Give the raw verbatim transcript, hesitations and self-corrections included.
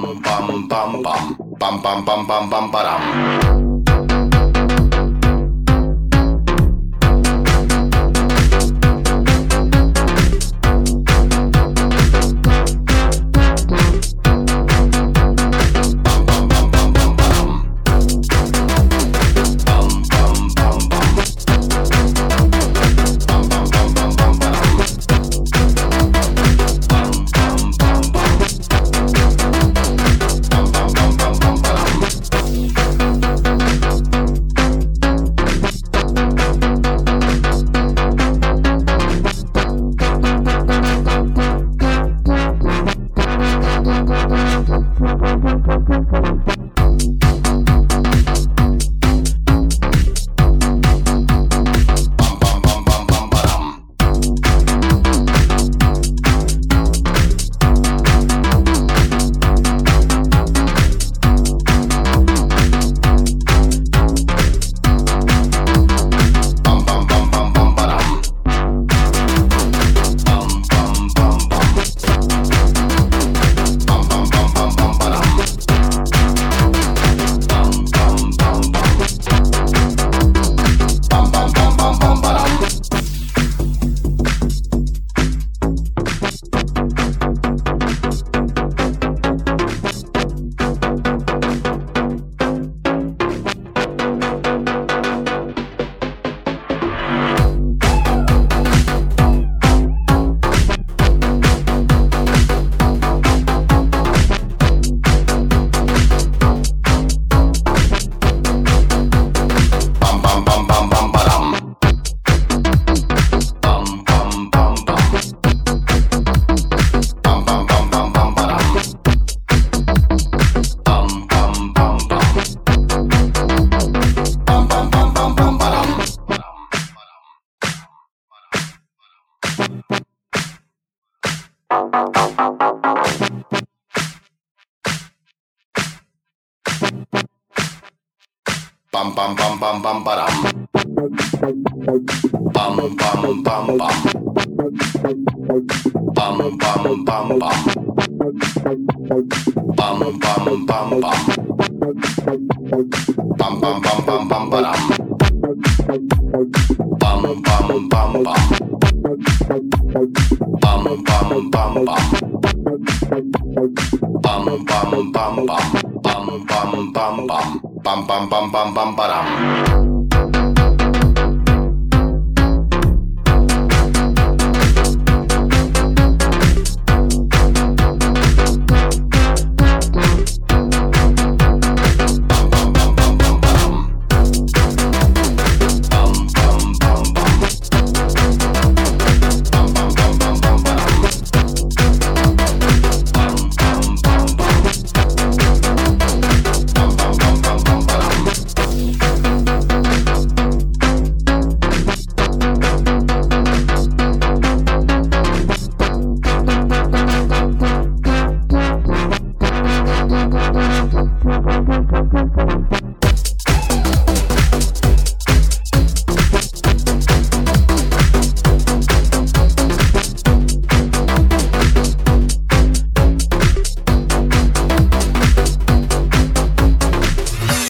Pam pam pam pam pam pam pam pam pam param. Pam pam pam pam pam param. Pam pam pam pam. Pam pam pam pam. Pam pam pam pam. Pam pam pam pam pam param. Pam pam pam pam. Pam pam pam pam. Pam pam pam pam. Pam pam pam pam. Pam pam pam pam pam param.